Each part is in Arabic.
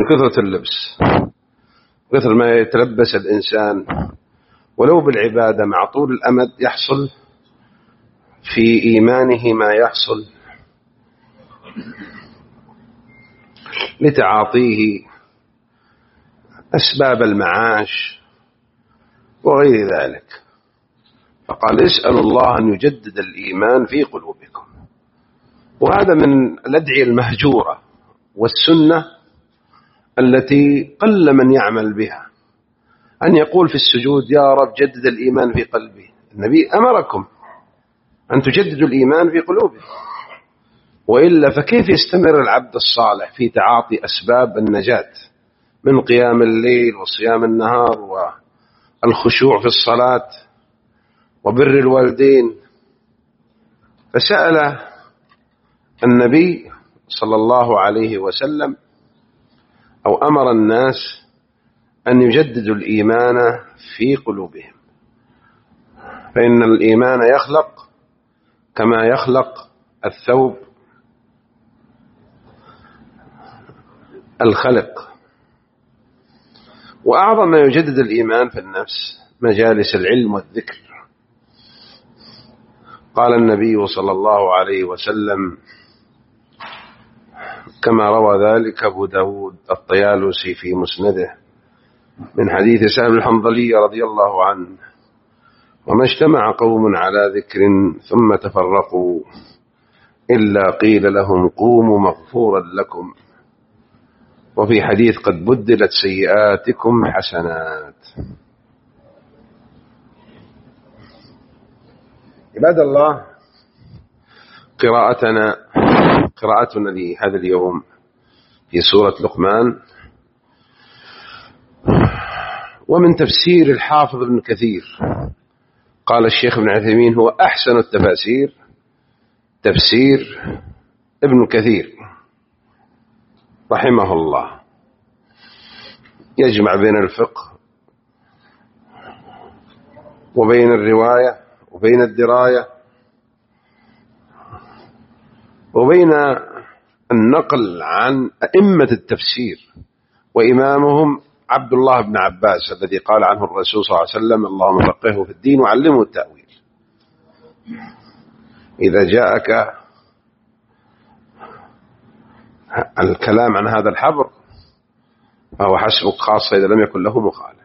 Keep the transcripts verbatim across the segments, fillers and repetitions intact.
كثرة اللبس، كثر ما يتلبس الإنسان ولو بالعبادة مع طول الأمد يحصل في إيمانه ما يحصل لتعاطيه أسباب المعاش وغير ذلك. فقال اسألوا الله أن يجدد الإيمان في قلوبكم. وهذا من الأدعية المهجورة والسنة التي قل من يعمل بها، أن يقول في السجود يا رب جدد الإيمان في قلبي. النبي أمركم أن تجددوا الإيمان في قلوبكم، وإلا فكيف يستمر العبد الصالح في تعاطي أسباب النجاة من قيام الليل وصيام النهار والخشوع في الصلاة وبر الوالدين؟ فسأل النبي صلى الله عليه وسلم أو أمر الناس أن يجددوا الإيمان في قلوبهم، فإن الإيمان يخلق كما يخلق الثوب الخلق. وأعظم ما يجدد الإيمان في النفس مجالس العلم والذكر. قال النبي صلى الله عليه وسلم كما روى ذلك أبو داود الطيالسي في مسنده من حديث سهل الحنظلي رضي الله عنه: وما اجتمع قوم على ذكر ثم تفرقوا إلا قيل لهم قوموا مغفورا لكم. وفي حديث قد بدلت سيئاتكم حسنات. عباد الله، قراءتنا قراءتنا لهذا اليوم في سورة لقمان ومن تفسير الحافظ ابن كثير. قال الشيخ ابن عثيمين هو أحسن التفاسير تفسير ابن كثير رحمه الله، يجمع بين الفقه وبين الرواية وبين الدراية وبين النقل عن أئمة التفسير، وإمامهم عبد الله بن عباس الذي قال عنه الرسول صلى الله عليه وسلم: اللهم فقهه في الدين وعلمه التأويل. إذا جاءك الكلام عن هذا الحبر فهو حسبك، خاصة إذا لم يكن له مخالف.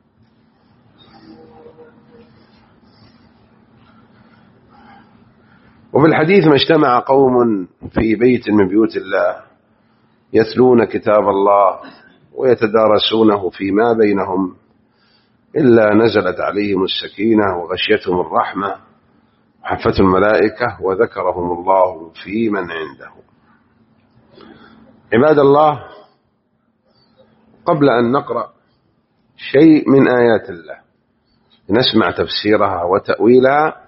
وفي الحديث: ما اجتمع قوم في بيت من بيوت الله يتلون كتاب الله ويتدارسونه فيما بينهم إلا نزلت عليهم السكينة وغشيتهم الرحمة وحفتهم الملائكة وذكرهم الله في من عنده. عباد الله، قبل أن نقرأ شيء من آيات الله نسمع تفسيرها وتأويلها،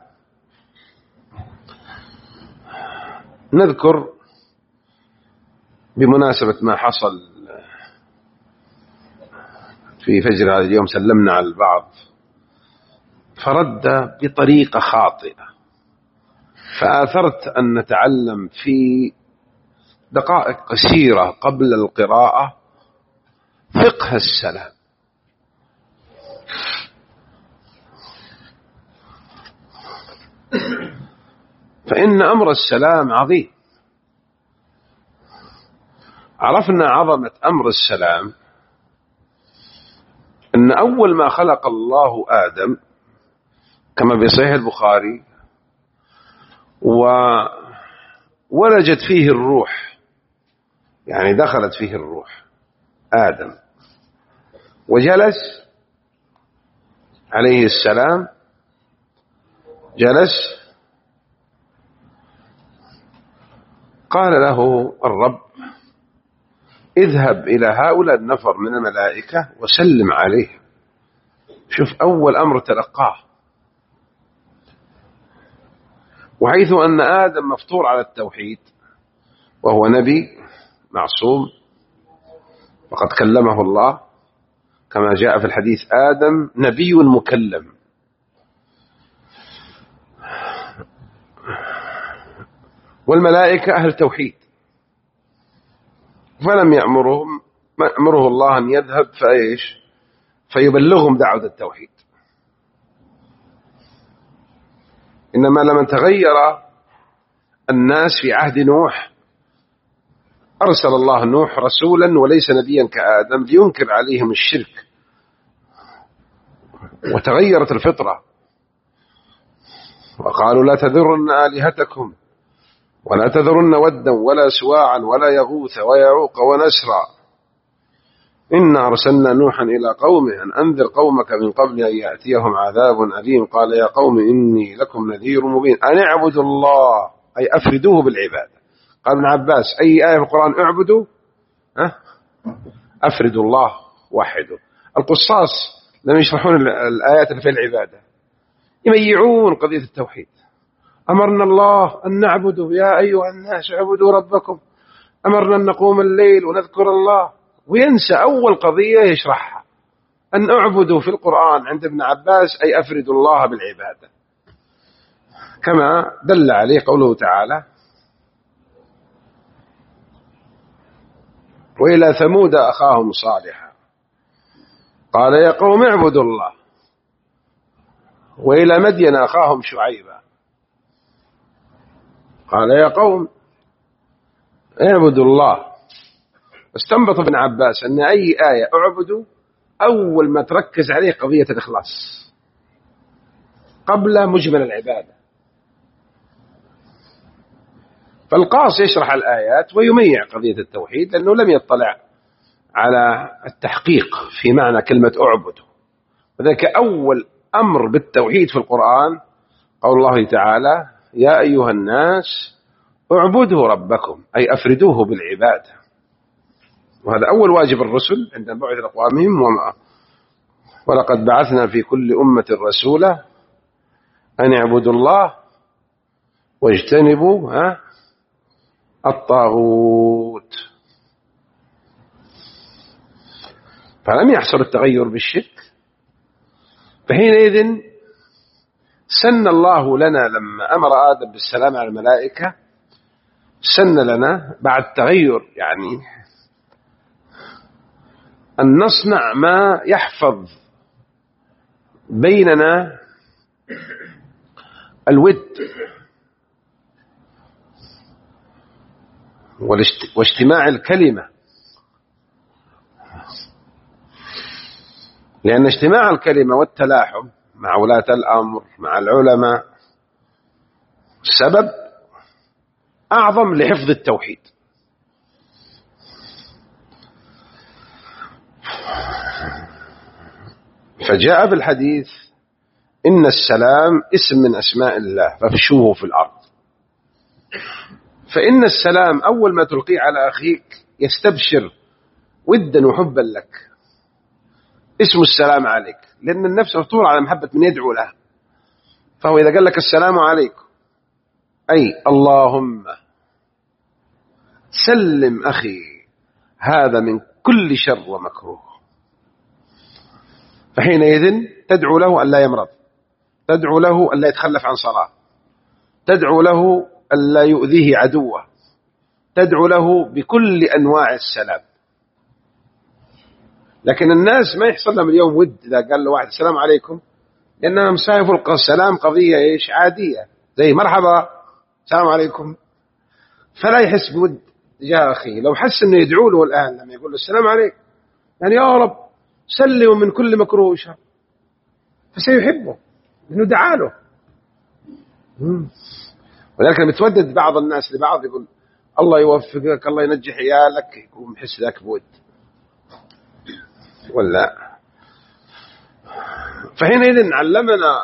نذكر بمناسبة ما حصل في فجر هذا اليوم. سلمنا على البعض فرد بطريقة خاطئة، فآثرت أن نتعلم في دقائق قصيرة قبل القراءة فقه السلام. فإن أمر السلام عظيم. عرفنا عظمة أمر السلام أن أول ما خلق الله آدم كما بصحيح البخاري وولجت فيه الروح، يعني دخلت فيه الروح آدم، وجلس عليه السلام، جلس، قال له الرب: اذهب إلى هؤلاء النفر من الملائكة وسلم عليهم. شوف أول أمر تلقاه، وحيث أن آدم مفطور على التوحيد وهو نبي معصوم وقد كلمه الله كما جاء في الحديث: آدم نبي مكلم. والملائكة أهل توحيد، فلم يأمرهم أمره الله أن يذهب فإيش فيبلغهم دعوة التوحيد. إنما لما تغير الناس في عهد نوح أرسل الله نوح رسولا وليس نبيا كآدم لينكر عليهم الشرك، وتغيرت الفطرة وقالوا لا تذرن آلهتكم ولا تذرن ودا ولا سواعا ولا يغوث ويعوق ونسرا إنا أرسلنا نوحا إلى قومه أن أنذر قومك من قبل أن يأتيهم عذاب أليم قال يا قوم إني لكم نذير مبين أن اعبدوا الله أي أفردوه بالعبادة. قال ابن عباس أي آية في القرآن اعبدوا أه؟ أفردوا الله وحده. القصاص لم يشرحون الآيات في العبادة، يميعون قضية التوحيد. أمرنا الله أن نعبده يا أيها الناس اعبدوا ربكم، أمرنا أن نقوم الليل ونذكر الله، وينسى أول قضية يشرحها أن أعبدوا في القرآن عند ابن عباس أي أفردوا الله بالعبادة، كما دل عليه قوله تعالى وإلى ثمود أخاهم صالحا قال يا قوم اعبدوا الله، وإلى مدين أخاهم شعيبا قال يا قوم اعبدوا الله. استنبط ابن عباس أن أي آية اعبدوا أول ما تركز عليه قضية الإخلاص قبل مجمل العبادة. فالقاص يشرح الآيات ويميع قضية التوحيد لأنه لم يطلع على التحقيق في معنى كلمة اعبدوا. وذلك أول أمر بالتوحيد في القرآن قول الله تعالى يا أيها الناس اعبدوا ربكم أي أفردوه بالعبادة، وهذا أول واجب الرسل عند بعث أقوامهم. وما ولقد بعثنا في كل أمة رسولا أن اعبدوا الله واجتنبوا ها الطاغوت. فلم يحصل التغير بالشرك. فحينئذ سن الله لنا لما أمر آدم بالسلام على الملائكة سن لنا بعد تغير يعني أن نصنع ما يحفظ بيننا الود واجتماع الكلمة، لأن اجتماع الكلمة والتلاحم مع ولاة الأمر مع العلماء سبب أعظم لحفظ التوحيد. فجاء بالحديث إن السلام اسم من أسماء الله فافشوه في الأرض. فإن السلام أول ما تلقيه على أخيك يستبشر ودا وحبا لك، اسم السلام عليك، لأن النفس مفطورة على محبة من يدعو لها. فهو إذا قال لك السلام عليكم أي اللهم سلم أخي هذا من كل شر ومكروه. فحينئذ تدعو له أن لا يمرض، تدعو له أن لا يتخلف عن صلاة، تدعو له أن لا يؤذيه عدوه، تدعو له بكل أنواع السلام. لكن الناس ما يحصل لهم اليوم ود إذا قال له واحد السلام عليكم، لأنهم سايفوا السلام قضية إيش عادية زي مرحبا السلام عليكم، فلا يحس بود جاء أخي. لو حس أنه يدعو له الآن لما يقول له السلام عليكم يعني يا رب سلم من كل مكروه وشر، فسيحبه لأنه دعا له. ولكن متودد بعض الناس لبعض يقول الله يوفقك الله ينجح عيالك، يكون محس ذاك بود ولا. فحينئذ علمنا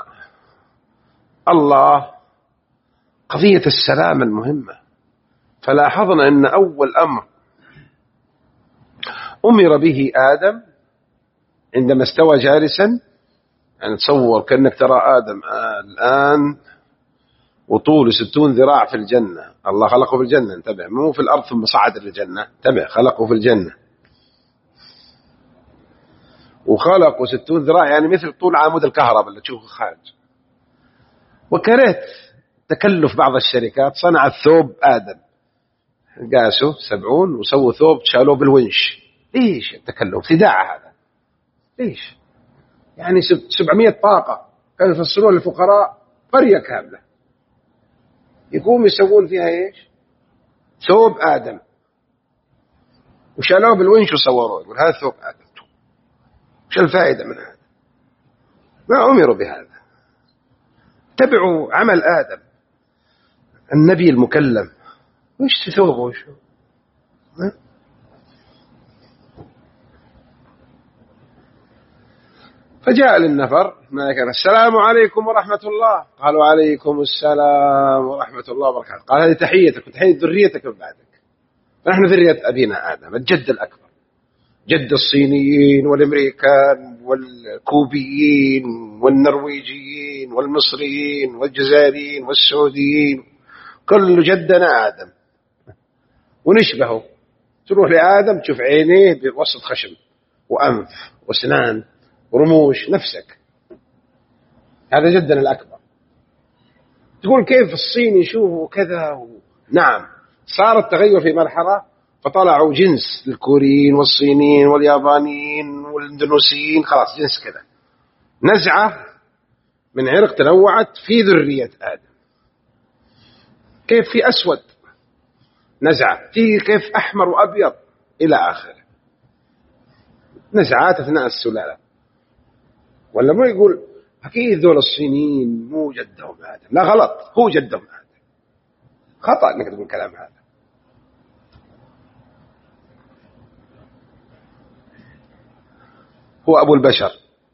الله قضية السلام المهمة. فلاحظنا أن أول أمر أمر به آدم عندما استوى جالسا، يعني تصور كأنك ترى آدم الآن وطوله ستون ذراع في الجنة، الله خلقه في الجنة، انتبه، مو في الأرض ثم صعد للجنة، انتبه، خلقه في الجنة وخلقه ستون ذراع يعني مثل طول عمود الكهرباء اللي تشوفه خارج. وكرهت تكلف بعض الشركات صنعت ثوب آدم، قاسوا سبعون وسووا ثوب شالوه بالونش. ليش التكلف ابتداع هذا؟ ليش؟ يعني سبعمائة طاقة كانوا يفصلون للفقراء قرية كاملة، يقوم يسوون فيها إيش؟ ثوب آدم، وشالوه بالونش وصوروه، يقول هذا ثوب آدم. وش الفائدة من هذا؟ ما أمروا بهذا. تبعوا عمل آدم النبي المكلم، وش ثوبه وشو؟ فجاء للنفر ملك السلام عليكم ورحمة الله، قالوا عليكم السلام ورحمة الله وبركاته. قال هذه تحيتك وتحية ذريتك من بعدك، فنحن ذرية أبينا آدم الجد الأكبر، جد الصينيين والأمريكان والكوبيين والنرويجيين والمصريين والجزائريين والسعوديين، كل جدنا آدم. ونشبهه، تروح لآدم تشوف عينيه بوسط خشم وأنف وسنان ورموش نفسك، هذا جدنا الأكبر. تقول كيف الصين يشوفوا كذا و... نعم، صار التغير في مرحلة، فطلعوا جنس الكوريين والصينيين واليابانيين والاندونيسيين، خلاص جنس كذا، نزعة من عرق تنوعت في ذرية آدم. كيف في أسود نزعة، في كيف أحمر وأبيض إلى آخره، نزعات أثناء السلالة. ولا مو يقول أكيد ذول الصينيين مو جدهم آدم، لا غلط، هو جدهم آدم. خطأ أنك تقول كلام هذا. هو أبو البشر.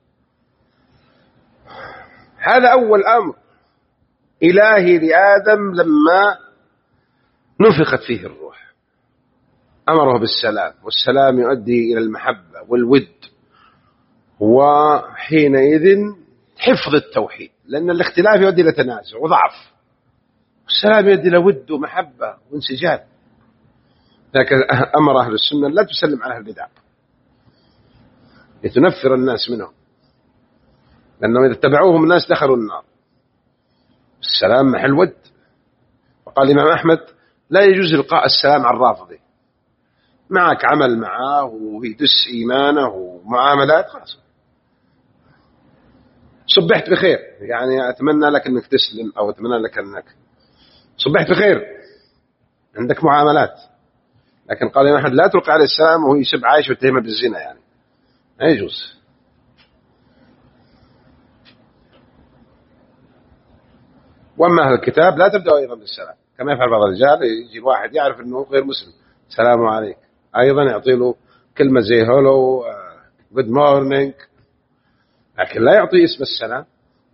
هذا أول أمر إلهي لآدم لما نفخت فيه الروح، أمره بالسلام، والسلام يؤدي إلى المحبة والود، وحينئذ حفظ التوحيد، لأن الاختلاف يؤدي إلى تنازع وضعف، والسلام يؤدي إلى ود ومحبة وانسجام. لكن أمر أهل السنة لا تسلم على البدع لتنفر الناس منهم، لأنهم إذا اتبعوهم الناس دخلوا النار. السلام محل ود. وقال الإمام أحمد لا يجوز إلقاء السلام على الرافضي، معك عمل معه ويدس إيمانه ومعاملات، خلاص صبحت بخير، يعني أتمنى لك أنك تسلم، أو أتمنى لك أنك صبحت بخير، عندك معاملات. لكن قال الإمام أحمد لا تلقى عليه السلام وهو يسب عايش وتهمه بالزنا، يعني لا يجوز. وأما أهل الكتاب لا تبدأ أيضا بالسلام، كما يفعل بعض الرجال، يجي واحد يعرف أنه غير مسلم، السلام عليك، أيضا يعطي له كلمة زي هولو good morning، لكن لا يعطي اسم السلام.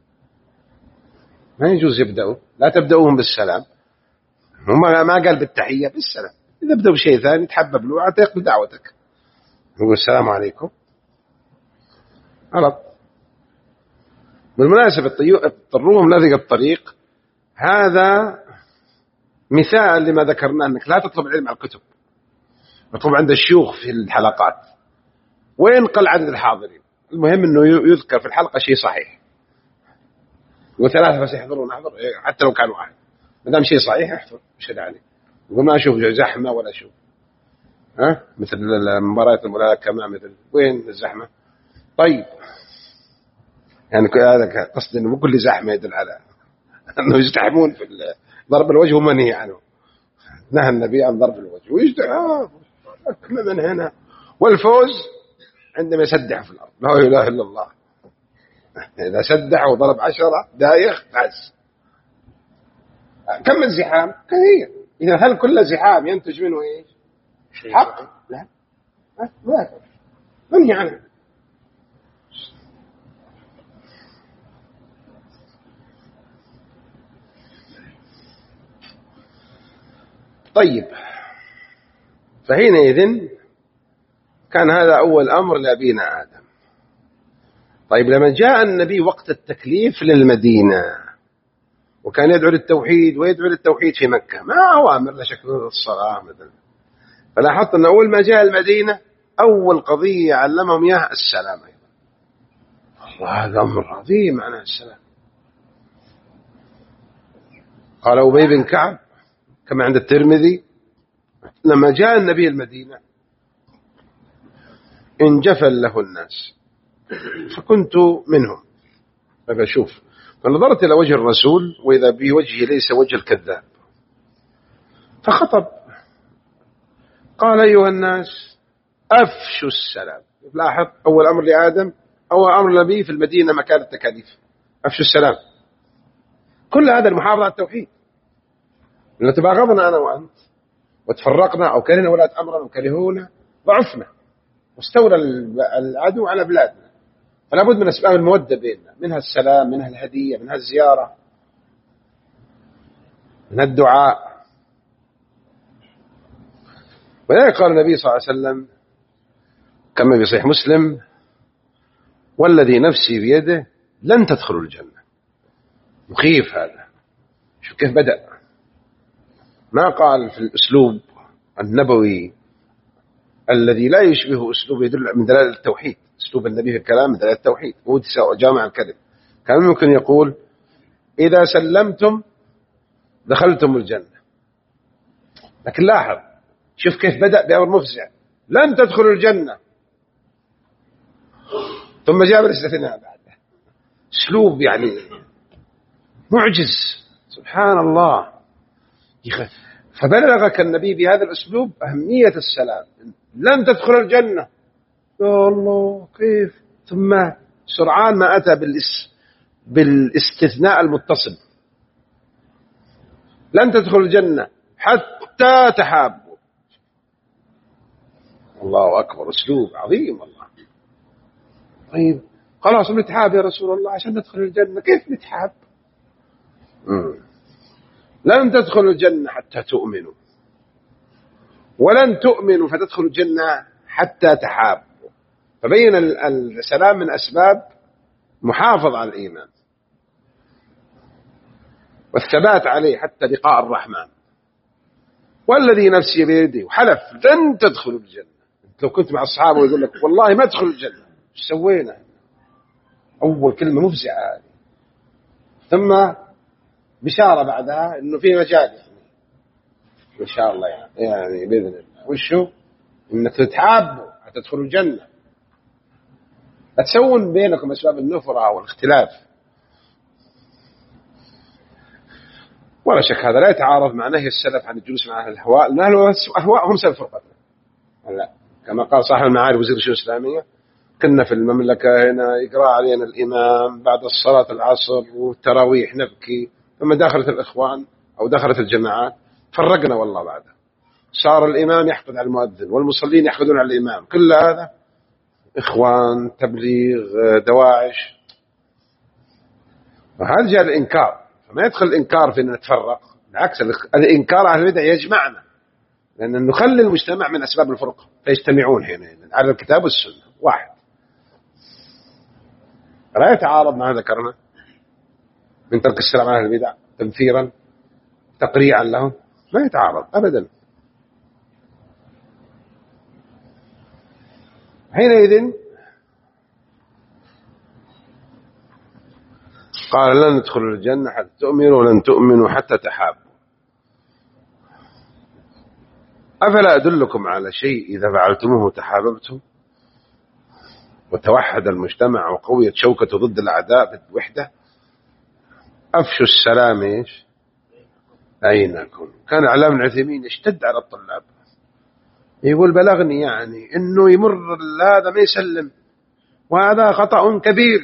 ما يجوز يبدأوا، لا تبدأوهم بالسلام. هم ما قال بالتحية، بالسلام. إذا بدأوا بشيء ثاني تحبب له حتى يقبل دعوتك، يقول السلام عليكم غلط. بالمناسبة اضطروهم لذق الطريق، هذا مثال لما ذكرناه، أنك لا تطلب العلم على الكتب، مطلوب عند الشيوخ في الحلقات، وين قل عدد الحاضرين، المهم أنه يذكر في الحلقة شيء صحيح، وثلاثة بس يحضرون، أحضر حتى لو كان واحد، ما دام شيء صحيح احضر، مش داعي. يقول ما أشوف زحمة ولا أشوف، ها مثل مباراة الملاكمة، مثل وين الزحمة؟ طيب يعني هذا قصد أنه مو كل زحمة يدل على أنه يزدحمون في ضرب الوجه ومنهي عنه، نهى النبي عن ضرب الوجه، ويجدع آه أكل من هنا. والفوز عندما يسدح في الأرض، لا إله إلا الله، إذا سدح وضرب عشرة دايخ فاز. كم الزحام؟ كثير. إذا هل كل زحام ينتج منه إيش؟ حق؟ لا، لا، منهي عنه. طيب، فحينئذ كان هذا أول أمر لأبينا آدم. طيب، لما جاء النبي وقت التكليف للمدينة، وكان يدعو للتوحيد ويدعو للتوحيد في مكة، ما هو أمر لا شك الصلاة مثلا، فلاحظت أن أول ما جاء المدينة أول قضية علمهم إياها السلام أيضا. الله، هذا أمر عظيم معناه السلام. قال أبي بن كعب كما عند الترمذي، لما جاء النبي المدينة انجفل له الناس فكنت منهم. فشوف، فنظرت إلى وجه الرسول وإذا به وجهي ليس وجه الكذاب، فخطب قال: أيها الناس أفشوا السلام. لاحظ، أول أمر لآدم، أول أمر لنبي في المدينة مكان التكاليف، أفشوا السلام. كل هذا المحافظة على التوحيد. لو تباغضنا أنا وأنت وتفرقنا أو كرهنا ولاة أمرنا وكرهونا ضعفنا واستولى العدو على بلادنا، فلا بد من أسباب المودة بيننا، منها السلام، منها الهدية، منها الزيارة، منها الدعاء. ولذلك قال النبي صلى الله عليه وسلم كما في صحيح مسلم: والذي نفسي بيده لن تدخلوا الجنة. مخيف هذا. شوف كيف بدأ، ما قال في الأسلوب النبوي الذي لا يشبه أسلوب يدل من دلالة التوحيد. أسلوب النبي في الكلام من دلالة التوحيد، هو جامع الكلم. كان ممكن يقول: إذا سلمتم دخلتم الجنة. لكن لاحظ، شوف كيف بدأ بأمر مفزع: لن تدخلوا الجنة، ثم جاب الاستثناء بعده. أسلوب يعني معجز، سبحان الله. فبلغك النبي بهذا الأسلوب أهمية السلام. لن تدخل الجنة، يا الله كيف. ثم سرعان ما أتى بالاس بالاستثناء المتصل: لن تدخل الجنة حتى تحابوا. الله أكبر، أسلوب عظيم والله. طيب خلاص نتحاب يا رسول الله عشان ندخل الجنة، كيف نتحاب؟ مم. لن تدخلوا الجنة حتى تؤمنوا، ولن تؤمنوا فتدخلوا الجنة حتى تحابوا. فبين السلام من أسباب محافظ على الإيمان والثبات عليه حتى لقاء الرحمن. والذي نفسي بيده، وحلف لن تدخلوا الجنة. لو كنت مع الصحابة ويقول لك والله ما ادخلوا الجنة، ايش سوينا؟ أول كلمة مفزعة هذه، ثم بشارة بعدها إنه في مجال يعني إن شاء الله يعني, يعني بإذن الله. وشو؟ إنك تتحابوا هتدخلوا الجنة. لا تسوون بينكم أسباب النفرة والاختلاف. ولا شك هذا لا يتعارض مع نهي السلف عن الجلوس مع أهل الأهواء، لأن أهل الأهواء هم سبب فرقتنا. لا، كما قال صاحب المعارف وزير الشؤون الإسلامية: كنا في المملكة هنا يقرأ علينا الإمام بعد الصلاة العصر والتراويح نبكي، ثم دخلت الإخوان أو دخلت الجماعات فرقنا والله. بعدها صار الإمام يحقد على المؤذن والمصلين يحقدون على الإمام. كل هذا إخوان، تبليغ، دواعش. وهذا جاء الإنكار، فما يدخل الإنكار في أن نتفرق. بالعكس، الإنكار أهل البدع يجمعنا، لأن نخلي المجتمع من أسباب الفرقة فيجتمعون هنا على الكتاب والسنة واحد. لا يتعارض مع ذكرنا من ترك السلام على البدع تنفيرا تقريعا لهم، ما يتعارض أبدا. حينئذ قال: لن ندخل الجنة حتى تؤمنوا، ولن تؤمنوا حتى تحابوا. أفلا أدلكم على شيء إذا فعلتموه تحاببتم وتوحد المجتمع وقويت شوكته ضد الأعداء بالوحدة. أفشوا السلام إيش بينكم. كان علامة ابن عثيمين يشتد على الطلاب، يقول: بلغني يعني إنه يمر هذا ما يسلم، وهذا خطأ كبير.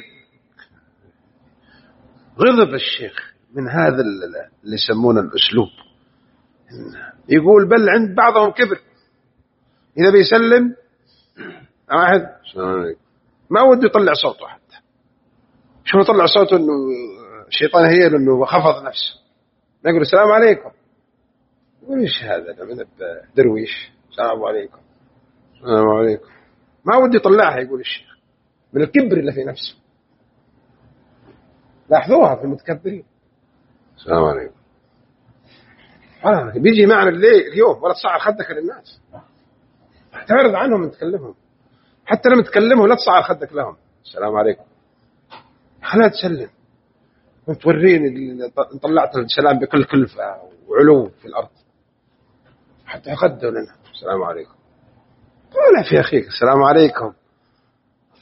غضب الشيخ من هذا اللي يسمونه الأسلوب. يقول: بل عند بعضهم كبر، إذا بيسلم واحد ما وده يطلع صوته، حتى شو يطلع صوته إنه الشيطان هي إنه خفض نفسه، ما يقول السلام عليكم. يقول: إيش هذا من الدرويش؟ السلام عليكم، السلام عليكم. ما وده يطلعها، يقول الشيخ، من الكبر اللي في نفسه. لاحظوها في المتكبرين. السلام عليكم. آه بيجي معنا الليل اليوم ولا تصعر خدك للناس، تعرض عنهم من تكلمهم، حتى لما تكلمهم لا تصعر خدك لهم. السلام عليكم، خلها تسلم وتوريني طلعت السلام بكل كلفة وعلو في الأرض، حتى يقدوا لنا السلام عليكم. ولا في أخيك السلام عليكم،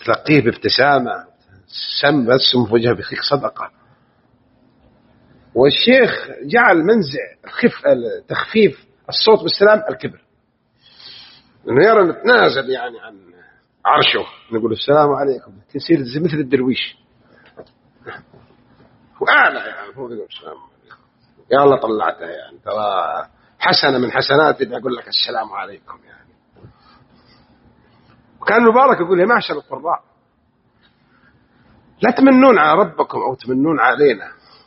تلقيه بابتسامة، سم بس في وجهه بخيك صدقة. والشيخ جعل منزع الخف تخفيف الصوت بالسلام الكبر، انه يرى نتنازل يعني عن عرشه، نقول السلام عليكم، يصير مثل الدرويش واعلى يعني، هو يقول السلام عليكم، يا الله طلعتها يعني، ترى حسنه من حسناتي اني اقول لك السلام عليكم يعني. وكان مبارك يقول يا معشر القراء لا تمنون على ربكم او تمنون علينا.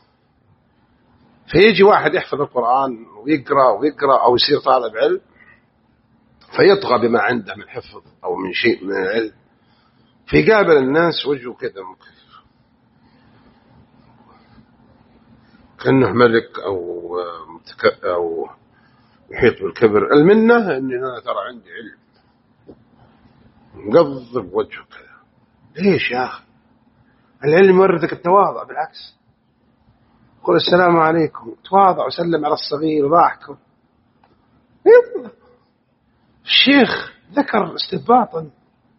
فيجي واحد يحفظ القرآن ويقرأ ويقرأ أو يصير طالب علم فيطغى بما عنده من حفظ أو من شيء من العلم، فيقابل الناس وجهه كذا كأنه ملك أو متك... أو يحيط بالكبر. المنة أني أنا ترى عندي علم، مقضب وجهه كذا. ليش يا أخي؟ العلم يورثك التواضع، بالعكس قل السلام عليكم، تواضع وسلم على الصغير وضاحكوا. الشيخ ذكر استنباطا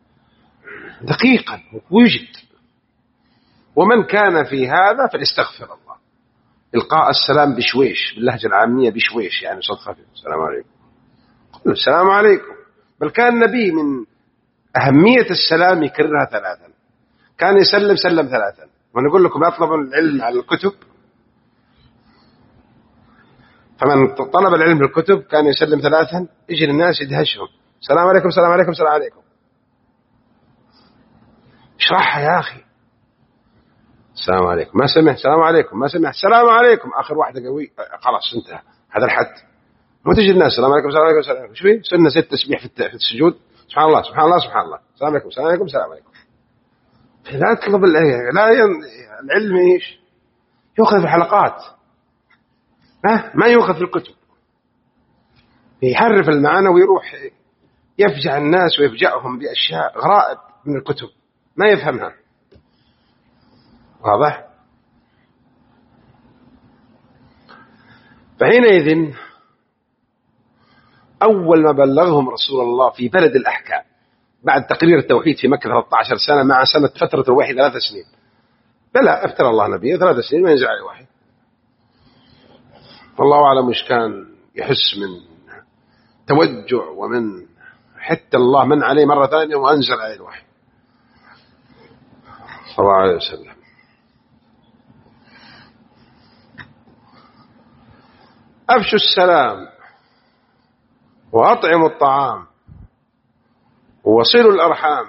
دقيقا ويجد، ومن كان في هذا فليستغفر الله. إلقاء السلام بشويش، باللهجة العامية بشويش يعني صوت خفيف، السلام عليكم، قل السلام عليكم. بل كان النبي من أهمية السلام يكررها ثلاثا، كان يسلم سلم ثلاثا. ونقول لكم أطلب العلم على الكتب، فمن طلب العلم بالكتب كان يسلم ثلاثا، يجي الناس يدهشهم، السلام عليكم السلام عليكم السلام عليكم. اشرحها يا أخي، السلام عليكم، ما سمع السلام عليكم، ما سمع السلام عليكم، آخر واحدة قوي خلاص انتهى هذا الحد. وتجي الناس السلام عليكم السلام عليكم السلام عليكم، شو فيه سنة ست تسبيح في السجود، سبحان الله سبحان الله سبحان الله، السلام عليكم السلام عليكم السلام عليكم. لا تطلب لا ين... العلم ايش يؤخذ في الحلقات، ها ما يؤخذ في الكتب. يحرف المعنى ويروح يفجع الناس ويفجعهم بأشياء غرائب من الكتب ما يفهمها. واضح؟ فحينئذ أول ما بلغهم رسول الله في بلد الأحكام بعد تقرير التوحيد في مكة ثلاثة عشر سنة مع سنة فترة الوحي ثلاث سنين، بلى افترى الله نبيه ثلاث سنين ما ينزل عليه وحي. والله أعلم وش كان يحس من توجع، ومن حتى الله من عليه مرة ثانية وأنزل عليه الوحي صلى الله عليه وسلم. أفشوا السلام وأطعموا الطعام ووصلوا الأرحام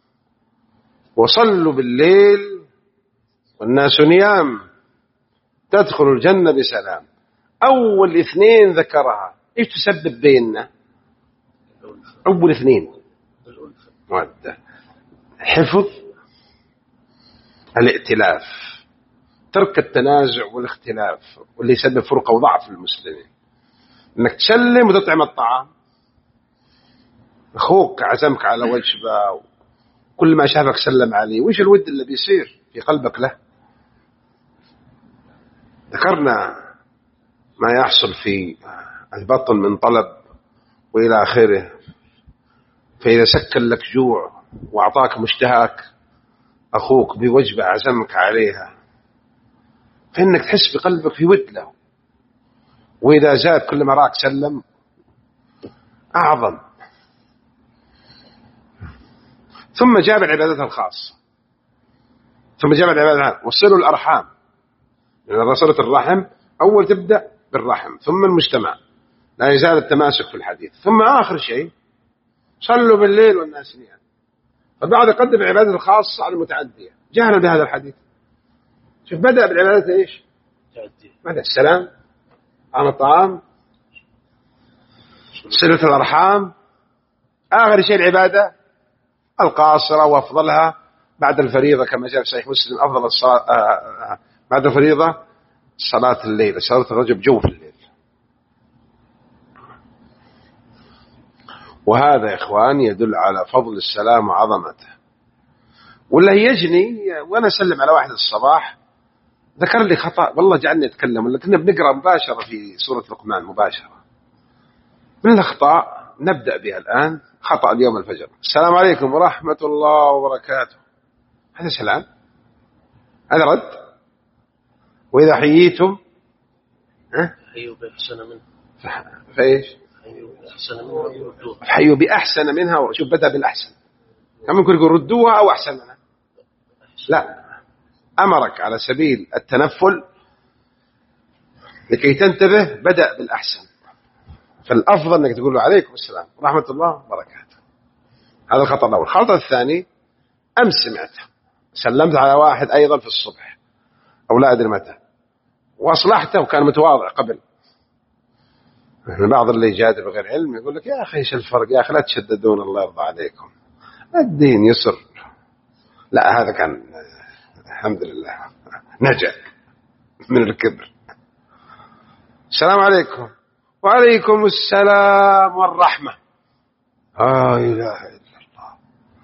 وصلوا بالليل والناس نيام تدخلوا الجنة بسلام. أول اثنين ذكرها إيش تسبب بيننا؟ أول اثنين مودة، حفظ الائتلاف، ترك التنازع والاختلاف واللي يسبب فرقة وضعف للمسلمين. انك تسلم وتطعم الطعام، اخوك عزمك على وجبه كل ما شافك سلم عليه، وش الود اللي بيصير في قلبك له؟ ذكرنا ما يحصل في البطن من طلب والى اخره. فاذا سكن لك جوع واعطاك مشتهاك اخوك بوجبه عزمك عليها، فإنك تحس بقلبك في ود له، وإذا زاد كل ما راك سلم أعظم. ثم جاب العبادات الخاصة، ثم جاب العبادات وصلوا الأرحام، لأن رصلة الرحم أول تبدأ بالرحم ثم المجتمع، لا يزال التماسك في الحديث، ثم آخر شيء صلوا بالليل والناس نيام. فبعد قدم العبادات الخاصة على المتعدية جهلا بهذا الحديث. شوف بدأ بالعبادات إيش؟ بدأ السلام، طعام الطعام، صلة الأرحام، آخر شيء العبادة القاصرة وأفضلها بعد الفريضة كما جاء في صحيح مسلم أفضل الصلاة بعد الفريضة صلاة الليل، صلاة الرجل بجوف الليل. وهذا يا إخوان يدل على فضل السلام وعظمته. ولا يجني وأنا أسلم على واحد الصباح ذكر لي خطأ والله جعلني أتكلم، ولا كنا بنقرأ مباشرة في سورة لقمان مباشرة. من الأخطاء نبدأ بها الآن، خطأ اليوم الفجر، السلام عليكم ورحمة الله وبركاته. هذا سلام، هذا رد. وإذا حييتم حيوا بأحسن منها. فإيش؟ حيوا بأحسن منها وردوها. حيوا بأحسن منها. وشوف بدأ بالأحسن، كم يمكن يقول ردوها أو أحسن منها؟ لا، أمرك على سبيل التنفل لكي تنتبه، بدأ بالأحسن. فالأفضل أنك تقول له عليكم السلام ورحمة الله وبركاته. هذا الخطأ الأول. الخطأ الثاني، أمس سمعت سلمت على واحد أيضا في الصبح أو لا أدري متى، وأصلحته وكان متواضع قبل. بعض اللي يجادل بغير علم يقول لك يا أخي إيش الفرق، يا أخي لا تشددون الله يرضى عليكم، الدين يسر. لا، هذا كان الحمد لله نجا من الكبر. السلام عليكم. وعليكم السلام والرحمة. لا إله إلا الله.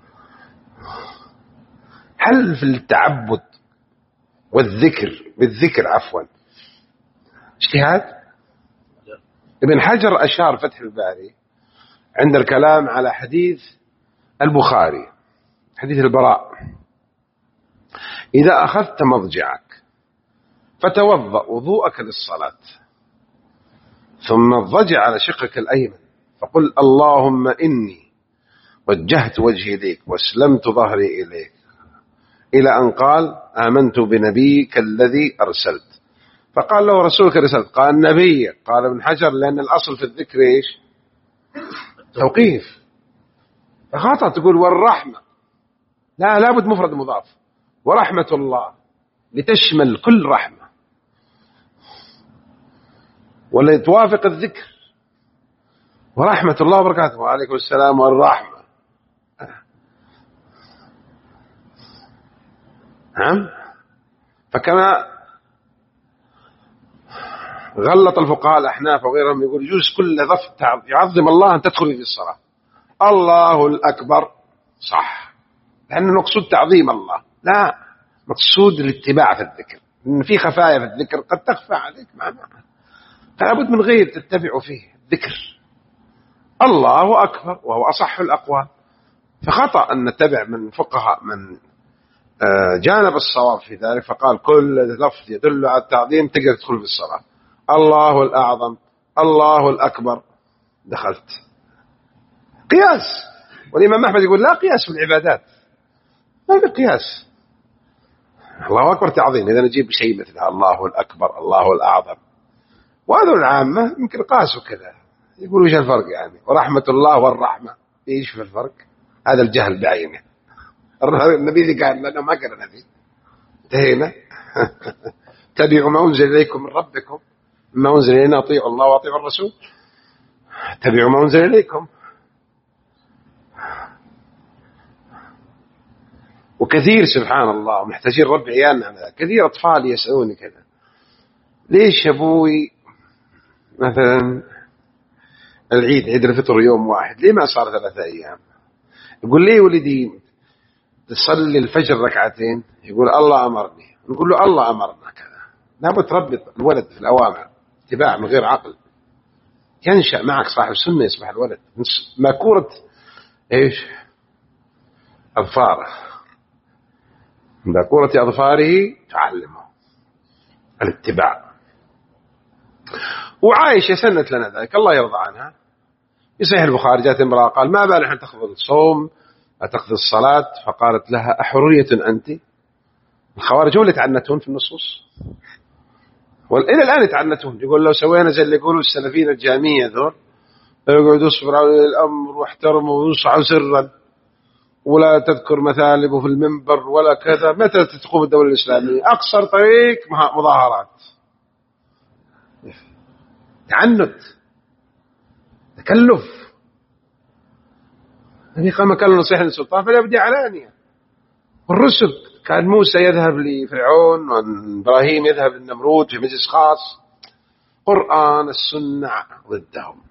هل في التعبد والذكر بالذكر عفوا اجتهاد؟ ابن حجر أشار فتح الباري عند الكلام على حديث البخاري، حديث البراء: إذا أخذت مضجعك فتوضأ وضوءك للصلاة، ثم اضطجع على شقك الأيمن فقل اللهم إني وجهت وجهي إليك واسلمت ظهري إليك، إلى أن قال آمنت بنبيك الذي أرسلت. فقال له رسولك رسلت، قال نبي. قال ابن حجر لأن الأصل في الذكر إيش؟ توقيف. فخطأ تقول والرحمة، لا، لابد مفرد مضاف. ورحمة الله لتشمل كل رحمة ولا توافق الذكر. ورحمة الله وبركاته، وعليكم السلام والرحمة. نعم. فكما غلط الفقهاء الأحناف وغيرهم يقول يجوز كل لفظ يعظم الله أن تدخل في الصلاة. الله الأكبر صح، لأنه مقصود تعظيم الله، لا مقصود الاتباع في الذكر، إن في خفايا في الذكر قد تخفى عليك معناها، فلابد من غير تتبع فيه ذكر. الله أكبر وهو أصح الأقوال. فخطأ أن نتبع من فقهاء من جانب الصواب في ذلك، فقال كل لفظ يدل على التعظيم تقدر تدخل في الصلاة. الله الأعظم، الله الأكبر، دخلت. قياس. والإمام أحمد يقول لا قياس في العبادات، ما في قياس. الله أكبر تعظيم، إذا نجيب شيء مثل الله الأكبر، الله الأعظم. وهذا العامة يمكن قاسوا كذا، يقولوا إيش الفرق يعني؟ ورحمة الله والرحمة إيش في الفرق؟ هذا الجهل بعينه. النبي اللي قال لنا ما قال النبي، انتهينا. تبعوا ما أنزل إليكم من ربكم، ما أنزل إلينا أطيعوا الله وأطيعوا الرسول. تبعوا ما أنزل إليكم. وكثير سبحان الله محتاجين رب عيالنا، كثير أطفال يسألوني كذا، ليش أبوي مثلا العيد عيد الفطر يوم واحد، ليه ما صار ثلاثة أيام؟ يقول لي ولدي تصلي الفجر ركعتين، يقول الله أمرني، نقول له الله أمرنا كذا. لابد تربط الولد في الأوامر، اتباع من غير عقل. ينشأ معك صاحب سنة يصبح الولد ماكورة إيش؟ أظفاره، ماكورة أظفاره تعلمه الاتباع. وعائشة سنت لنا ذلك الله يرضى عنها. في صحيح البخاري جاءت امرأة قال ما بالك أن تأخذ الصوم أتأخذ الصلاة؟ فقالت لها أحرية أنت؟ الخوارج هم اللي تعنتون في النصوص، والإلى الآن يتعنتون. يقول لو سوينا زي اللي يقولوا السلفيين الجامية ذول، يقعدوا يصبروا على الأمر واحترموا وينصحوا سرا ولا تذكر مثالبه في المنبر ولا كذا، متى تقوم الدولة الإسلامية؟ أقصر طريق مظاهرات، تعنت، تكلف. يعني قام كان نصيحة للسلطان فلا بدي علانية. والرسل كان موسى يذهب لفرعون وإبراهيم يذهب للنمرود في مجلس خاص. قرآن السنة ضدهم.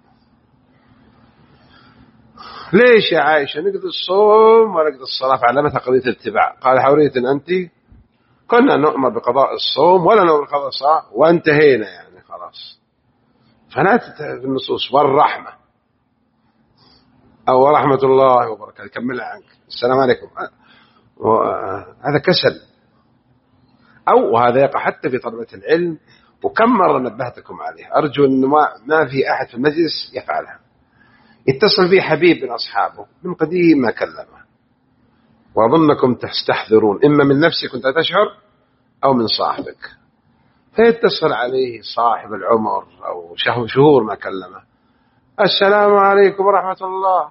ليش يا عائشة نقضي الصوم ونقضي الصلاة؟ فعلمتها قضية الاتباع. قال حورية أنت؟ كنا نؤمر بقضاء الصوم ولا نؤمر بقضاء الصلاة وانتهينا يعني خلاص. فناتت في النصوص والرحمة أو رحمة الله وبركاته. كملها عنك السلام عليكم هذا كسل. أو وهذا يقع حتى في طلبة العلم، وكم مرة نبهتكم عليه، أرجو أن ما, ما في أحد في المجلس يفعلها. يتصل بي حبيب من أصحابه من قديم ما كلمه، وأظنكم تستحذرون إما من نفسك كنت تشعر أو من صاحبك، فيتصل عليه صاحب العمر أو شهور ما كلمه، السلام عليكم ورحمة الله.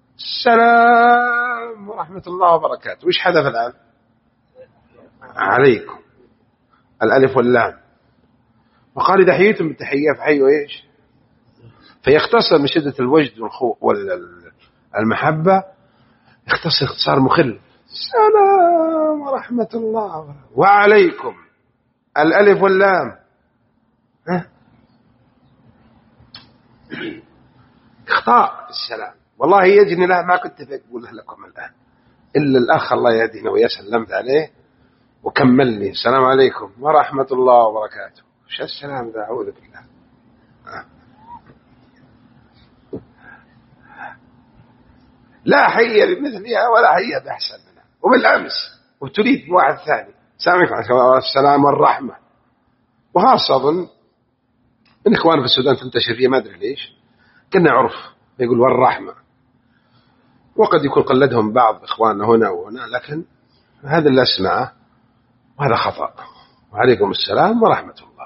السلام ورحمة الله وبركاته. وش حدث الآن؟ عليكم، الألف واللام. وقال إذا حييتم بالتحية فحيوا إيش؟ فيختصر من شدة الوجد والمحبة، يختصر اختصار مخل، السلام ورحمة الله وعليكم، الألف واللام. ها؟ اخطاء السلام. والله يجني له ما كنت بقوله لكم الآن إلا الأخ الله يهدينا ويسلمت عليه وكمل لي السلام عليكم ورحمة الله وبركاته. وش السلام ذا؟ أعوذ بالله. آه. لا حية بمثلها ولا حية بأحسن منها. وبالأمس وتريد بواحد ثاني السلام والرحمة. وخاصة أظن إن إخوان في السودان تنتشر فيه ما أدري ليش كنا عرف يقول والرحمة، وقد يكون قلدهم بعض إخواننا هنا وهنا، لكن هذا اللي أسمعه وهذا خطأ. وعليكم السلام ورحمة الله.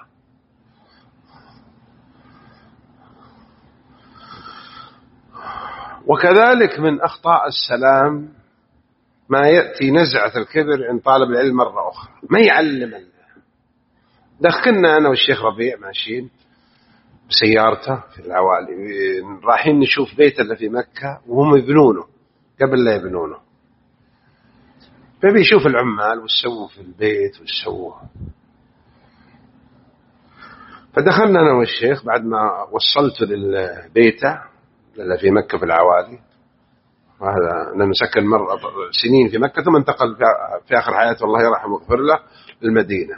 وكذلك من أخطاء السلام ما يأتي نزعة الكبر عند طالب العلم مرة أخرى، ما يعلم. دخلنا أنا والشيخ ربيع ماشيين بسيارته في العوالي، رايحين نشوف بيت اللي في مكة وهم يبنونه قبل لا يبنونه، فبي يشوف العمال وش سووا في البيت وش سووا. فدخلنا أنا والشيخ بعد ما وصلت للبيته اللي في مكة في العوالي، وهذا لأنه سكن مرة سنين في مكة ثم انتقل في آخر حياته الله يرحمه ويغفر له للمدينة.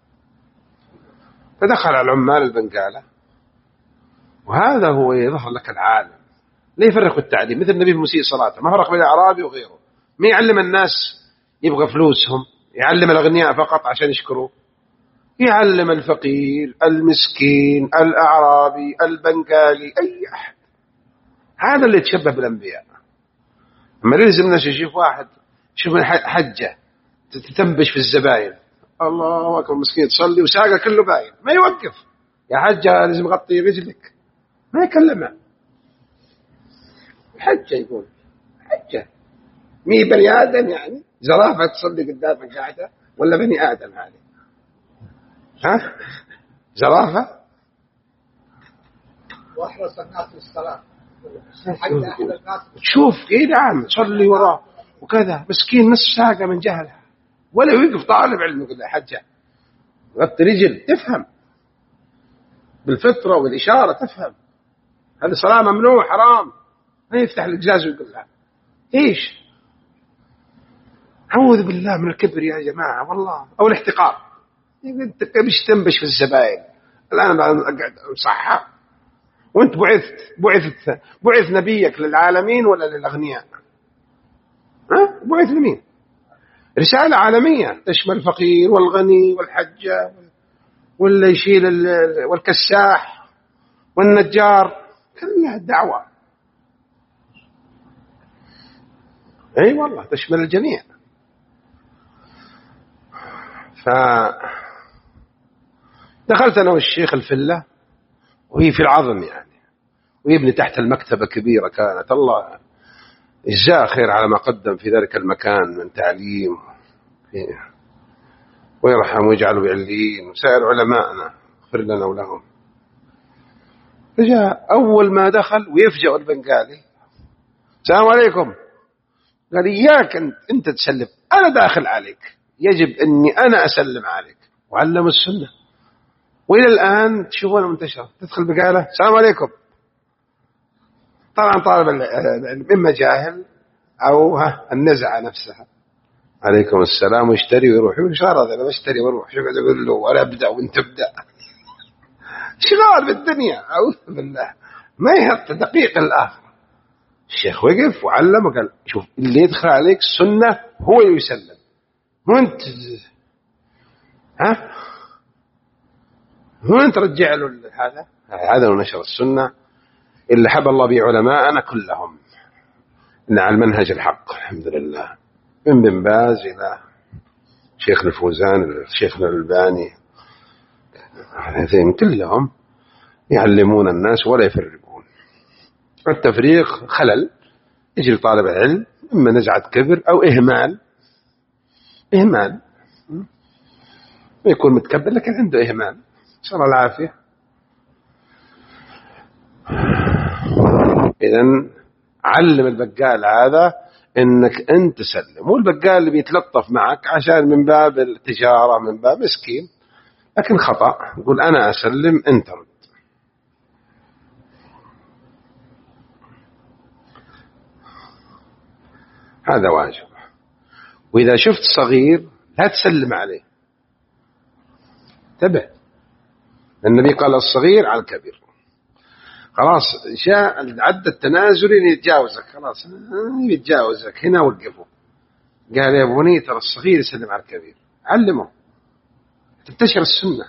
فدخل على العمال البنقالة، وهذا هو يظهر لك العالم لا يفرق التعليم، مثل النبي المسيء صلاته ما فرق بين أعرابي وغيره، ما يعلم الناس يبغى فلوسهم، يعلم الأغنياء فقط عشان يشكروه، يعلم الفقير المسكين الأعرابي البنقالي أي أحد. هذا اللي يتشبه بالأنبياء. أما لازم الناس يشوف واحد شوف حجة تتنبش في الزباين، الله أكبر مسكين تصلي وساقه كله باين، ما يوقف يا حجة لازم غطي رجلك، ما يكلمه. حجة يقول حجة مي بني آدم يعني زرافة تصلي قدامك قاعدة ولا بني آدم هذه؟ ها زرافة؟ واحرص الناس للصلاة شوف إيه نعم صلي وراه وكذا، مسكين نص ساقة من جهلها ولا يوقف طالب علم يقول له حجة غطي رجل، تفهم بالفطرة والإشارة تفهم هذه صلاة ممنوع حرام، ما يفتح الإجازة ويقول لها إيش. أعوذ بالله من الكبر يا جماعة والله، أو الاحتقار، أنت مش تنبش في الزبائن الآن أقعد صحة وأنت بعثت بعثت بعث نبيك للعالمين ولا للأغنياء؟ ها بعث لمين؟ رسالة عالمية تشمل الفقير والغني والحجة ولا يشيل والكساح والنجار، كلها الدعوة. أي والله تشمل الجميع. فدخلت أنا والشيخ الفلة وهي في العظم يعني، ويبني تحت المكتبة كبيرة كانت، الله يجزاه خير على ما قدم في ذلك المكان من تعليم ويرحم ويجعله بعليين وسائر علماءنا اغفر لنا ولهم. فجاء أول ما دخل ويفجأ البنقالي السلام عليكم، قال إياك أنت تسلم، أنا داخل عليك يجب أني أنا أسلم عليك، وعلم السنة. وإلى الآن تشوفون منتشر تدخل بقاله السلام عليكم، طبعا طالب العلم إما جاهل أو النزعة نفسها عليكم السلام ويشتري ويروح، وش غرض أنا بشتري ويروح، شو قاعد أقول له وأنا أبدأ وأنت أبدأ، شغال بالدنيا أعوذ بالله ما يحط دقيق الآخر. الشيخ وقف وعلم وقال شوف اللي يدخل عليك السنة هو اللي يسلم، وانت ها وانت رجع له هذا هذا ونشر السنة اللي حب الله به علماءنا كلهم إن على المنهج الحق الحمد لله، من بن باز إلى شيخنا الفوزان شيخنا الألباني، هذين كلهم يعلمون الناس ولا يفرقون. التفريق خلل يجي لطالب العلم إما نزعة كبر أو إهمال إهمال يكون متكبر لكن عنده إهمال، نسأل الله العافية. إذن علم البقال هذا إنك أنت تسلم، والبقال اللي بيتلطف معك عشان من باب التجارة من باب مسكين، لكن خطأ يقول أنا أسلم أنت رد. هذا واجب. وإذا شفت صغير لا تسلم عليه، انتبه، النبي قال الصغير على الكبير. خلاص جاء عد التنازل اللي يتجاوزك، خلاص يتجاوزك هنا وقفه. قال يا بني ترى الصغير يسلم على الكبير، علمه تنتشر السنة.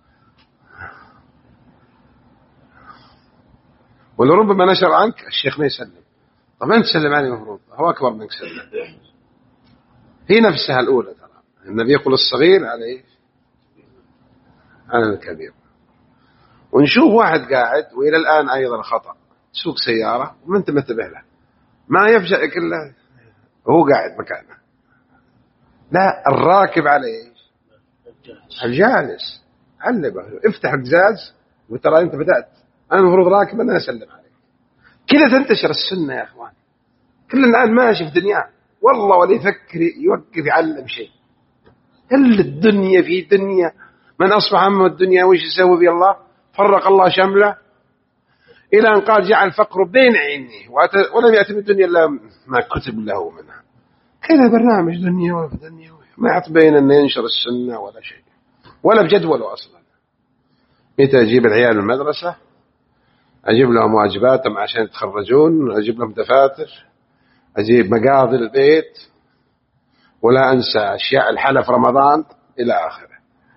ولو ربما نشر عنك الشيخ ما يسلم، طب أنت تسلم عليه المفروض هو أكبر منك سلم. هي نفسها الأولى ترى النبي يقول الصغير على إيه؟ على الكبير. ونشوف واحد قاعد وإلى الآن أيضا خطأ، سوق سيارة وما أنت منتبه له، ما يفجأك إلا هو قاعد مكانه. لا، الراكب على إيش؟ الجالس. علمه افتح القزاز وترى أنت بدأت، أنا المفروض راكب أنا أسلم عليك. كذا تنتشر السنة يا أخوان. كل الآن ماشي في دنيا والله ولا يفكر يوقف يعلم شيء. هل الدنيا في دنيا من أصبح همه الدنيا وش يسوي بي الله؟ فرق الله شمله إلى أن قال جعل فقره بين عينيه ولم يأتي بالدنيا إلا ما كتب له منها. كذا برنامج دنيا ولا دنيا ما يعط بين أن ينشر السنة ولا شيء ولا بجدوله أصلا. متى أجيب العيال من المدرسة أجيب لهم واجباتهم عشان يتخرجون، أجيب لهم دفاتر، أجيب مقاضي البيت، ولا أنسى أشياء الحلف في رمضان إلى آخره.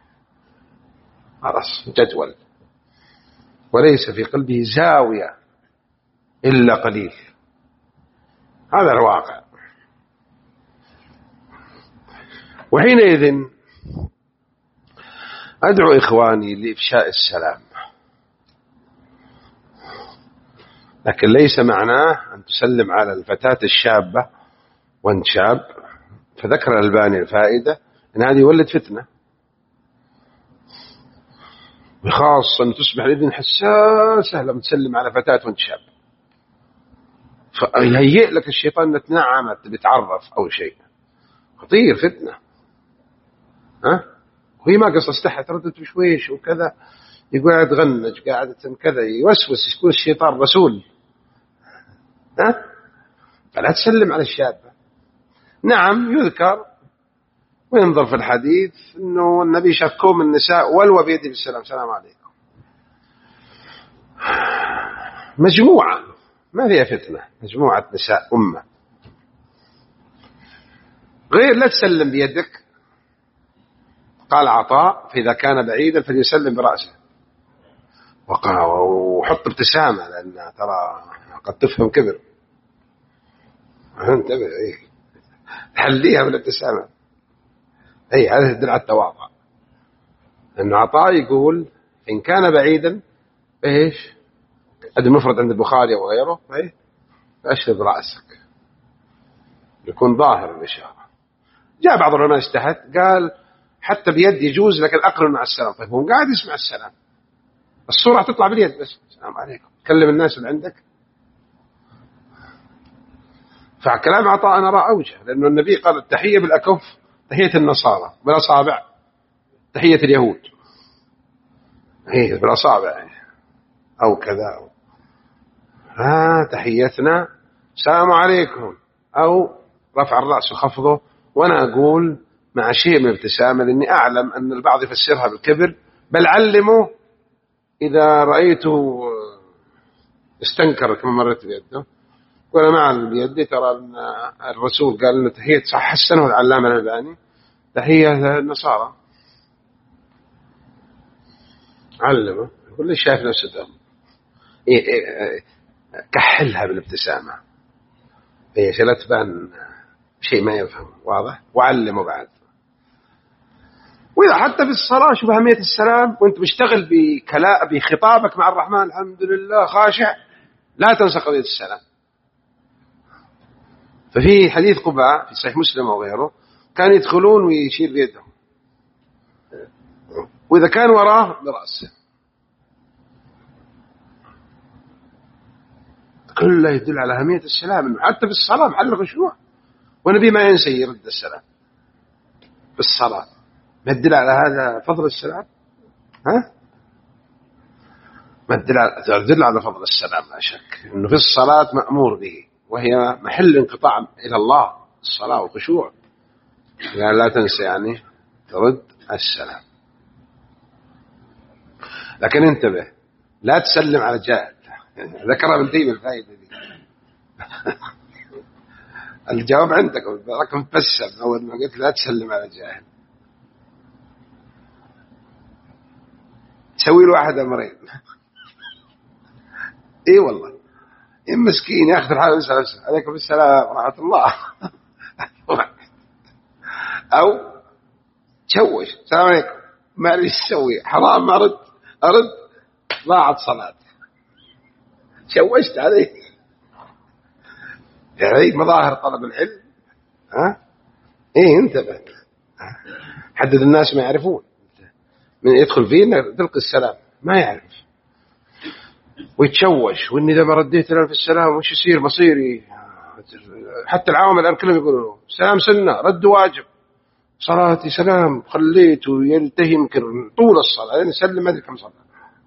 خلاص جدول، وليس في قلبه زاوية إلا قليل. هذا الواقع. وحينئذ أدعو إخواني لإفشاء السلام، لكن ليس معناه أن تسلم على الفتاة الشابة وانت شاب. فذكر الألباني الفائدة أن هذه يولد فتنة، بخاصة أن تصبح الإذن حساسة لما تسلم على فتاة وانت شاب، فيهيئ لك الشيطان أن تنعمت بتعرف أو شيء خطير، فتنة. ها؟ وهي ما قصص تحت ردت بشويش وكذا، يقعد غنج قاعدة كذا يوسوس، يكون الشيطان رسول. ها؟ فلا تسلم على الشابة. نعم يذكر وينظر في الحديث أنه النبي شكوم النساء ولو بيده بالسلام، سلام عليكم. مجموعة ما فيها فتنة، مجموعة نساء أمة. غير لا تسلم بيدك. قال عطاء فإذا كان بعيدا فليسلم برأسه، وحط ابتسامة لأنها ترى قد تفهم كبر. انتبه، ايه حليها بالابتسامة، اي هذا يدل على التواضع. لأن عطاء يقول إن كان بعيدا ايش هذا المفرد عند البخاري وغيره، ايه أشهد رأسك يكون ظاهر الإشارة. جاء بعض العلماء اجتهد قال حتى بيد يجوز لكن أقرن مع السلام. طيب هو قاعد يسمع السلام، الصورة تطلع باليد بس السلام عليكم، كلم الناس اللي عندك. فكلام عطاء أنا رأى أوجه، لأنه النبي قال التحية بالأكف تحية النصارى، بالأصابع تحية اليهود، هي بالأصابع أو كذا. ها تحيتنا السلام عليكم، أو رفع الرأس وخفضه. وأنا أقول مع شيء من الابتسامة، لأني أعلم أن البعض يفسرها بالكبر، بل علموا إذا رأيته استنكر كما مرت بيده ولا مع بيدي، ترى أن الرسول قال أنه تحية صح حسنه العلامة الألباني تحية النصارى علمه يقول لي شايف نفسه دم إيه إيه كحلها بالابتسامة هي لا تبان شيء ما يفهم واضح وعلمه بعد. وإذا حتى في الصلاة شوف أهمية السلام وأنت مشتغل بكلا بخطابك مع الرحمن الحمد لله خاشع لا تنسى قضية السلام. ففي حديث قباء في صحيح مسلم وغيره كان يدخلون ويشير بيدهم وإذا كان وراه برأسه كله يدل على أهمية السلام إنه حتى في الصلاة محل خشوع ونبي ما ينسى يرد السلام بالصلاة ما تدل على هذا فضل السلام ها ما تدل على تدل على فضل السلام لا شك إنه في الصلاة مأمور به وهي محل انقطاع إلى الله الصلاة والخشوع يعني لا تنسى يعني ترد السلام. لكن انتبه لا تسلم على الجاهل ذكرها من ديم الفائدة دي الجواب عندك رقم تبسم أول ما قلت لا تسلم على الجاهل تسوي له واحد أمرين إيه والله إن مسكين يأخذ الحال ويسأل نفسه عليكم السلام ورحمة الله أو تشوش السلام عليكم ما لي تسوي حرام أرد أرد ضاعت صلاة شوشت عليه يعني مظاهر طلب العلم ها إيه انتبه حدد الناس ما يعرفون من يدخل فينا تلقي السلام ما يعرف ويتشوش وإني إذا ما رديت له في السلام وش يصير مصيري. حتى العوام الآن كلهم يقولوا سلام سنة رد واجب صلاتي سلام خليته يلتهي يمكن طول الصلاة يعني سلم ما أدري كم صلاة.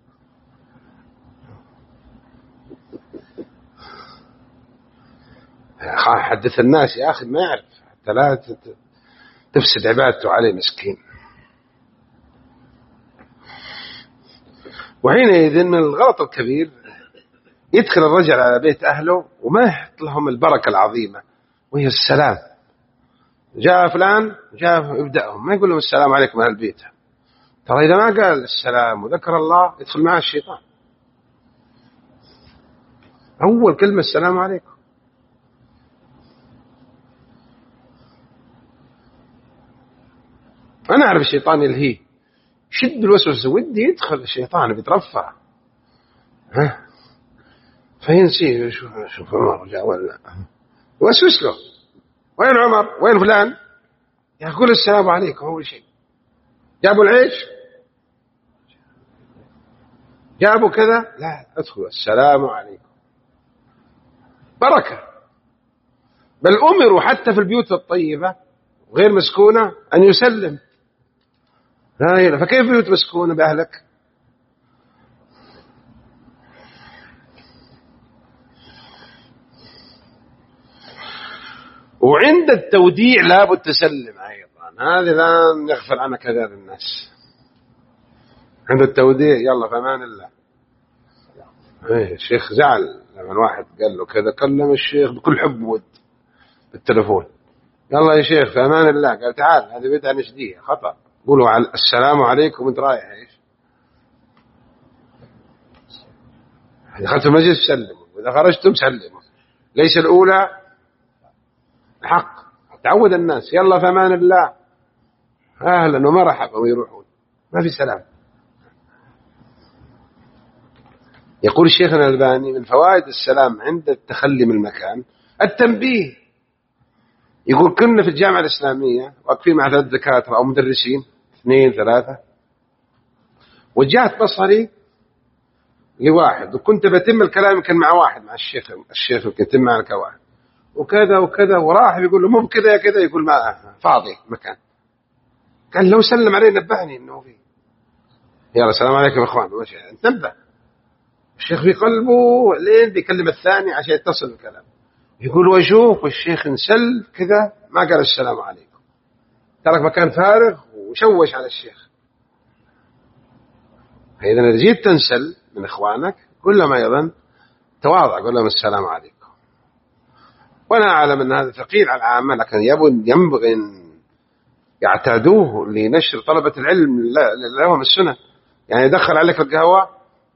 حدث الناس يا أخي ما يعرف حتى لا تفسد عبادته عليه مسكين. وحينئذ الغلط الكبير يدخل الرجل على بيت أهله وما يحط لهم البركة العظيمة وهي السلام. جاء فلان جاء يبدأهم ما يقول لهم السلام عليكم أهل البيت. ترى إذا ما قال السلام وذكر الله يدخل معه الشيطان. أول كلمة السلام عليكم. أنا أعرف الشيطان يلهيه شد الوسوسة ودي يدخل الشيطان بيترفع ها فينسيه شوف شوف عمر جاء ولا وسوس له وين عمر وين فلان يقول السلام عليكم أول شيء. جابوا العيش جابوا كذا لا ادخلوا السلام عليكم بركة. بل أمروا حتى في البيوت الطيبة غير مسكونة أن يسلم لا لا فكيف بيوت مسكونة بأهلك. وعند التوديع لابد تسلم أيضا هذه لا نغفل عنها كثير الناس. عند التوديع يلا في أمان الله. ايه الشيخ زعل لما واحد قال له كذا كلم الشيخ بكل حب ود بالتلفون يلا يا شيخ في أمان الله قال تعال هذه بدعة نشدية خطأ قولوا على السلام عليكم وانت رايح ايش دخلت المسجد سلموا وإذا خرجتم سلموا ليس الأولى حق تعود الناس يلا في أمان الله أهلا ومرحبا ويروحون ما في سلام. يقول الشيخنا الألباني من فوائد السلام عند التخلي من المكان التنبيه. يقول كنا في الجامعة الإسلامية واقفين مع ثلاث دكاترة أو مدرسين اثنين ثلاثة وجهت بصري لواحد وكنت بتم الكلام كان مع واحد مع الشيخ الشيخ كنت يتم معنا كواحد وكذا وكذا وراح يقول له مو بكذا كذا يقول ما فاضي مكان. قال لو سلم عليه نبهني إنه فيه يلا السلام عليكم يا إخوان انتبه. الشيخ في قلبه لين بيكلم الثاني عشان يتصل الكلام يقول وشوف والشيخ انسل كذا ما قال السلام عليكم ترك مكان فارغ وشوش على الشيخ. فإذا إذا جيت تنسل من إخوانك قل لهم أيضا تواضع قل لهم السلام عليكم. وأنا أعلم أن هذا ثقيل على العامة لكن ينبغي أن يعتادوه لنشر طلبة العلم لهم السنة. يعني يدخل عليك القهوة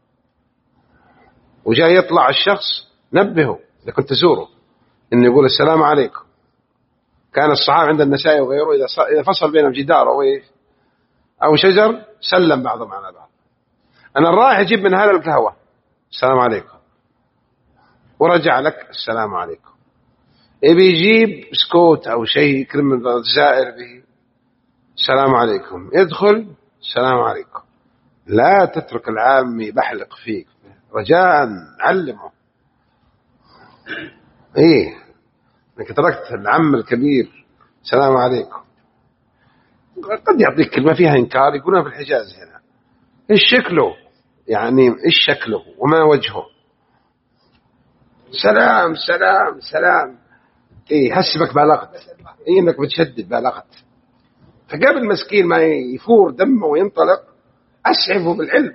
وجاء يطلع الشخص نبهه إذا كنت تزوره إنه يقول السلام عليكم. كان الصحابة عند النسائي وغيره إذا فصل بينهم جدار أو إيه أو شجر سلم بعضهم على بعض. أنا رايح أجيب من هذا القهوة السلام عليكم، ورجع لك السلام عليكم. يبي يجيب بسكوت أو شيء يكرم الزائر به السلام عليكم، يدخل السلام عليكم. لا تترك العام يبحلق فيك، رجاء علمه. إيه إنك تركت العم الكبير السلام عليكم، قد يعطيك كلمة فيها إنكار يقولون في الحجاز هنا إيش شكله، يعني إيش شكله وما وجهه. سلام سلام سلام، إيه حسبك بالغت، إيه إنك بتشدد بالغت. فقبل مسكين ما يفور دمه وينطلق أسعفه بالعلم.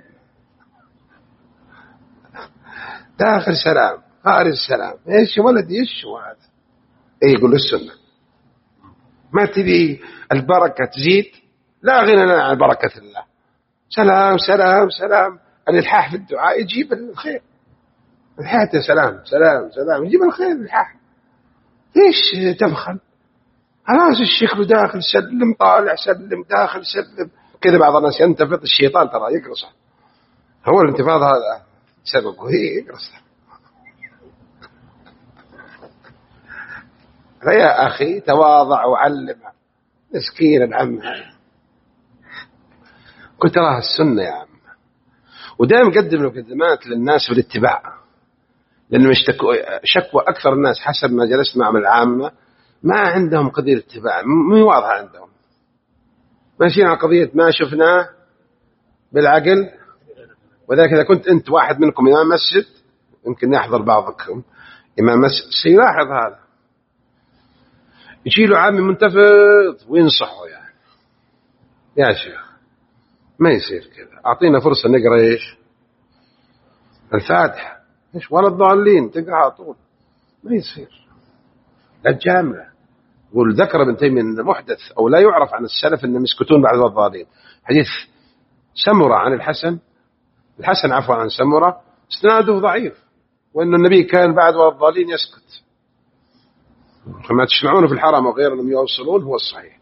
داخل سلام خارج سلام، إيش ولدي إيش هذا؟ إيه يقول له السنة. ما تبي البركة تزيد؟ لا غنى لنا عن بركة الله. سلام سلام سلام، الإلحاح في الدعاء يجيب الخير. الحياة سلام سلام سلام يجيب الخير. الإلحاح ليش تبخل؟ خلاص الشيخ داخل سلم طالع سلم داخل سلم كذا. بعض الناس ينتفض الشيطان ترى يقرصه، هو الانتفاض هذا سببه هي يقرصه. فيا أخي تواضع وعلم مسكين العم. كنت أراها السنة يا عم. ودائما قدم مقدمات للناس بالاتباع، لأنه شكوى أكثر الناس حسب ما جلست مع العامة ما عندهم قضية اتباع، مو واضحة عندهم، ماشيين على قضية ما شفناه بالعقل. وذلك إذا كنت أنت واحد منكم إمام مسجد، يمكن يحضر بعضكم إمام مسجد سيلاحظ هذا، يجي له عامي منتفض وينصحه يعني يا شيخ ما يصير كذا، أعطينا فرصة نقرأ إيش الفاتحة إيش ولا الضالين تقرأ على طول، ما يصير. لا تجامله. يقول ذكر ابن تيمية أن محدث أو لا يعرف عن السلف أنهم يسكتون بعد الضالين. حديث سمرة عن الحسن، الحسن عفوا عن سمرة اسناده ضعيف، وأن النبي كان بعد الضالين يسكت، فما تسمعونه في الحرم وغير أنهم يوصلون هو الصحيح.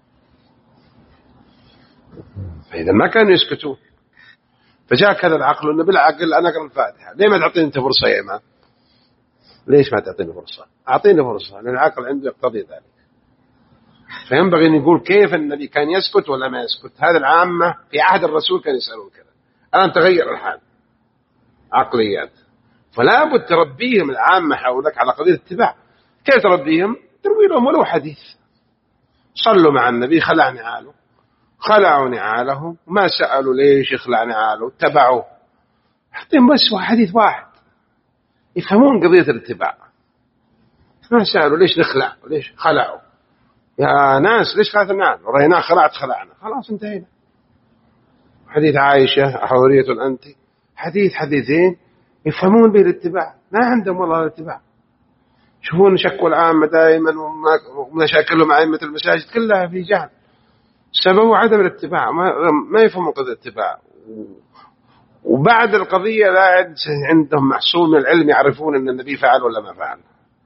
فإذا ما كانوا يسكتون، فجاء هذا العقل أنه بالعقل أنا أقرأ الفاتحة، ليه ما تعطيني أنت فرصة يا إمام؟ ليش ما تعطيني فرصة؟ أعطيني فرصة، لأن العقل عنده يقتضي ذلك. فينبغي أن يقول كيف النبي كان يسكت ولا ما يسكت. هذا العامة في عهد الرسول كان يسألون كذا، الآن تغير الحال عقليات، فلا بد تربيهم العامة حولك على قضية الاتباع. كيف تربيهم؟ تروي لهم ولو حديث، صلوا مع النبي خلع نعاله، خلعوا نعاله وما سألوا ليش يخلع نعاله، اتبعوه. حطيهم بس حديث واحد يفهمون قضية الاتباع، ما سألوا ليش نخلع وليش خلعوا. يا ناس ليش خلعت النعال؟ ورأينا خلعت خلعنا، خلاص انتهينا. حديث عائشة حورية أنت، حديث حديثين يفهمون به الاتباع، ما عندهم والله الاتباع. شوفون شكوى العامة دائما ومشاكلهم مع أئمة المساجد كلها في جهل، سببه عدم الاتباع، ما يفهمون قضية الاتباع. وبعد القضية لا عندهم محصول من العلم يعرفون أن النبي فعل ولا ما فعل.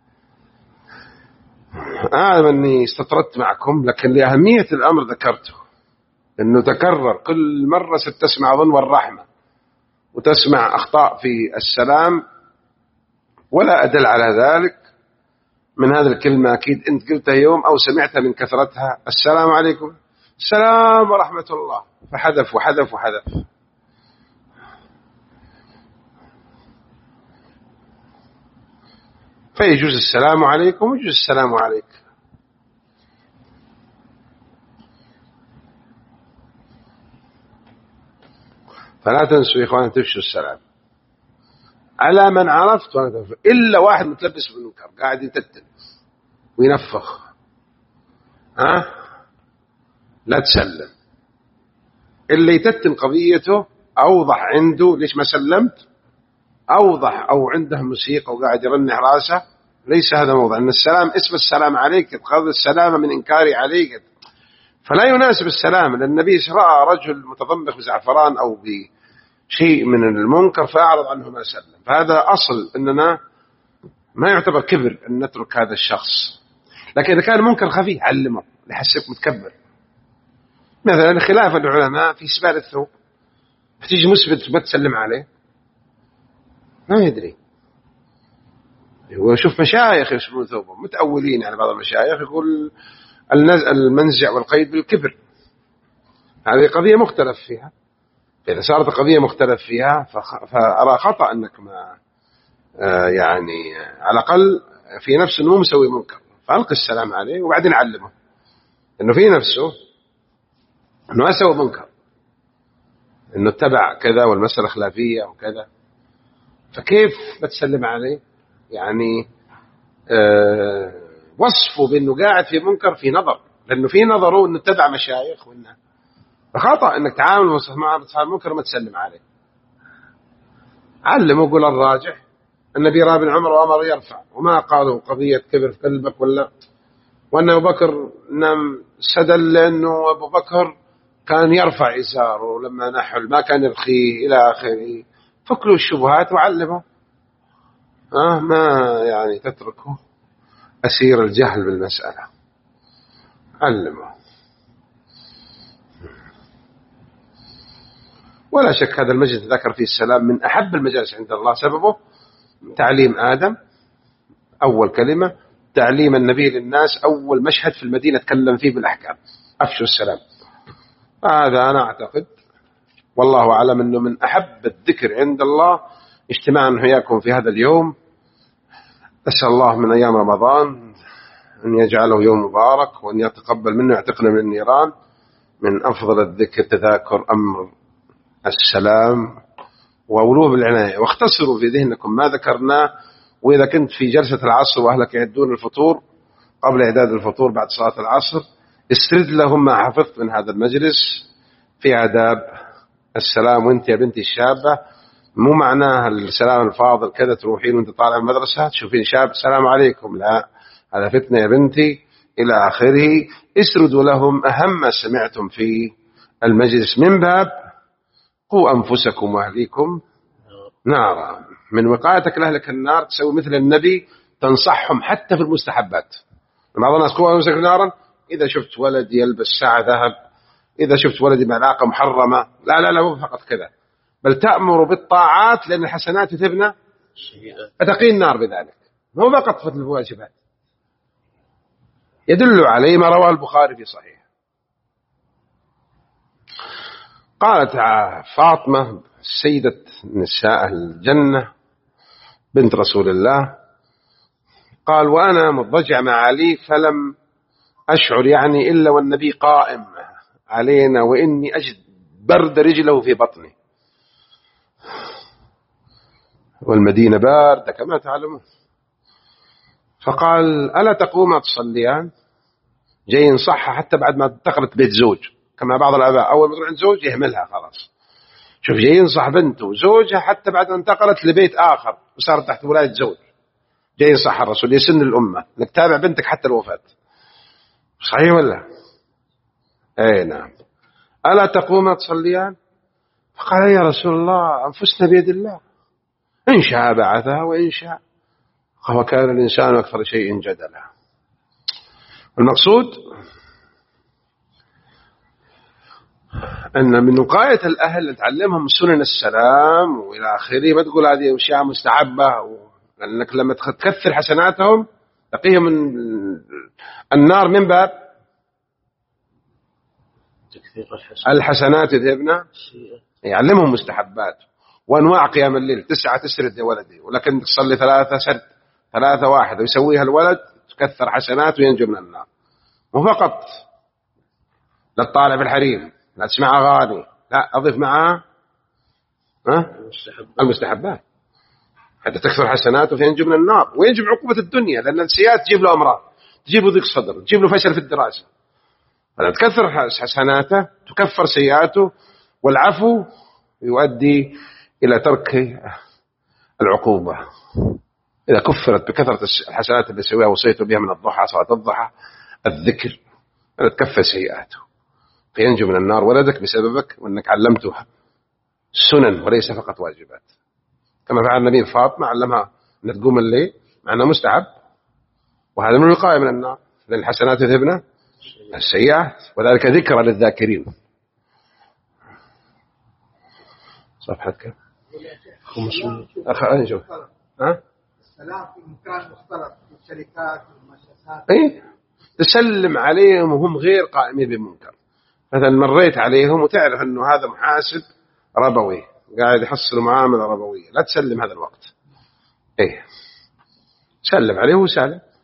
أعلم أني استطردت معكم، لكن لأهمية الأمر ذكرته، أنه تكرر كل مرة ستسمع ظن الرحمة وتسمع أخطاء في السلام، ولا أدل على ذلك من هذه الكلمة أكيد أنت قلتها يوم أو سمعتها من كثرتها، السلام عليكم السلام ورحمة الله، فحذف وحذف وحذف. فيجوز السلام عليكم ويجوز السلام عليك. فلا تنسوا يا إخوان تفشوا السلام على من عرفت، إلا واحد متلبس بالمنكر قاعد يتتل وينفخ، ها لا تسلم. اللي يتتل قضيته أوضح عنده ليش ما سلمت، أوضح أو عنده موسيقى وقاعد يرنح راسه، ليس هذا موضع. أن السلام اسم السلام عليك، تأخذ السلامة من إنكاري عليك. فلا يناسب السلام، لأن النبي رأى رجل متضمخ بزعفران أو بشيء من المنكر فأعرض عنه ما سلم. فهذا أصل أننا ما يعتبر كبر أن نترك هذا الشخص. لكن إذا كان منكر خفي علمه لحسك متكبر. مثلا خلاف العلماء في سبال الثوب، فتيجي مسبت ما تسلم عليه ما يدري. وشوف مشايخ يسبلون ثوبهم متأولين، يعني بعض المشايخ يقول المنزع والقيد بالكبر. هذه قضية مختلف فيها. إذا صارت قضية مختلف فيها فأرى خطأ أنك ما يعني على الأقل في نفسه أنه مسوي منكر فألقي السلام عليه وبعدين علمه أنه في نفسه أنه أسوي منكر، أنه اتبع كذا والمسألة خلافية وكذا. فكيف بتسلم عليه؟ يعني أه وصفه بأنه قاعد في منكر في نظر، لأنه في نظره أنه اتبع مشايخ وإنه فخطأ أنك تعامل مع صاحب منكر ما تسلم عليه. علمه وقول الراجح النبي رأى بن عمر وأمر يرفع، وما قالوا قضية كبر في قلبك ولا، وأن أبو بكر نم سدل لأنه أبو بكر كان يرفع إزاره لما نحل ما كان يرخيه إلى آخره. فكلوا الشبهات وعلمه، آه ما يعني تتركه أسير الجهل بالمسألة، علمه. ولا شك هذا المجلس ذكر فيه السلام من أحب المجالس عند الله، سببه تعليم آدم أول كلمة، تعليم النبي للناس أول مشهد في المدينة تكلم فيه بالأحكام، أفشوا السلام. هذا أنا أعتقد والله أعلم أنه من أحب الذكر عند الله اجتماعا وياكم في هذا اليوم. أسأل الله من أيام رمضان أن يجعله يوم مبارك وأن يتقبل منه يعتقنا من النيران. من أفضل الذكر تذاكر أمر السلام وولوب العناية، واختصروا في ذهنكم ما ذكرناه. وإذا كنت في جلسة العصر وأهلك يعدون الفطور قبل إعداد الفطور بعد صلاة العصر استرد لهم ما حفظت من هذا المجلس في آداب السلام. وانت يا بنتي الشابة مو معناها السلام الفاضل كذا تروحين وانت طالع المدرسة تشوفين شاب السلام عليكم، لا، هذا فتنة يا بنتي إلى آخره. اسردوا لهم أهم ما سمعتم في المجلس من باب قوا أنفسكم وأهليكم نارا. من وقايتك لأهلك النار تسوي مثل النبي تنصحهم حتى في المستحبات. بعض الناس قوا أنفسكم نارا إذا شفت ولد يلبس ساعة ذهب، إذا شفت ولد بعلاقة محرمة، لا لا لا مو فقط كذا، بل تأمر بالطاعات لأن الحسنات تبنى أتقي النار بذلك، مو فقط في الواجبات. يدل عليه ما رواه البخاري في صحيح. قالت فاطمة سيدة نساء الجنة بنت رسول الله، قال وأنا مضجع مع علي فلم أشعر يعني إلا والنبي قائم علينا وإني أجد برد رجله في بطني، والمدينة باردة كما تعلمون. فقال ألا تقوم تصليان؟ جاي صح حتى بعد ما انتقلت بيت زوج، كما بعض الآباء أول ما تروح عند زوج يهملها خلاص. شوف جاي ينصح بنته وزوجها حتى بعد ما انتقلت لبيت آخر وصارت تحت ولاية زوج، جاي ينصح الرسول يسن الأمة انك تابع بنتك حتى الوفاة. صحيح ولا؟ اي نعم. ألا تقوم تصليان؟ فقال يا رسول الله أنفسنا بيد الله، إن شاء بعثها وإن شاء. وكان الإنسان أكثر شيء جدلا. المقصود أن من وقاية الأهل تعلمهم سنن السلام وإلى آخره، ما تقول هذه أشياء مستحبة، لأنك لما تكثر حسناتهم تقيهم من النار من باب الحسنات يذهبن، يعلمهم مستحبات وأنواع قيام الليل تسعة تسرد يا ولدي، ولكن تصلي ثلاثة سرد، ثلاثة واحد ويسويها الولد تكثر حسنات وينجو من النار. وفقط لا تطالع في الحريم، لا تسمع أغاني، لا أضيف معها المستحبات حتى تكثر حسناته فينجو من النار وينجو من عقوبة الدنيا، لأن السيئات تجيب له أمراض، تجيب له ضيق صدر، تجيب له فشل في الدراسة. فلما تكثر حسناته تكفر سيئاته، والعفو يؤدي إلى ترك العقوبة. إذا كفرت بكثرة الحسنات اللي سويها وصيته بها من الضحى صلاة الضحى الذكر تكفى سيئاته. ينجو من النار ولدك بسببك وأنك علمته سنن وليس فقط واجبات، كما فعل النبي فاطمة علمها أن تقوم الليل مع أنه مستحب، وهذا من الوقاية من النار، لأن الحسنات يذهبن السيئات، وذلك ذكرى للذاكرين. صفحة كم؟ خمسمائة. أخ أنجو ها؟ السلام في مكان مختلط في الشركات والمؤسسات. إيه تسلم عليهم وهم غير قائمين بمنكر، مثلا مريت عليهم وتعرف أنه هذا محاسب ربوي قاعد يحصل معاملة ربوية، لا تسلم هذا الوقت. إيه سلم عليه وسالم.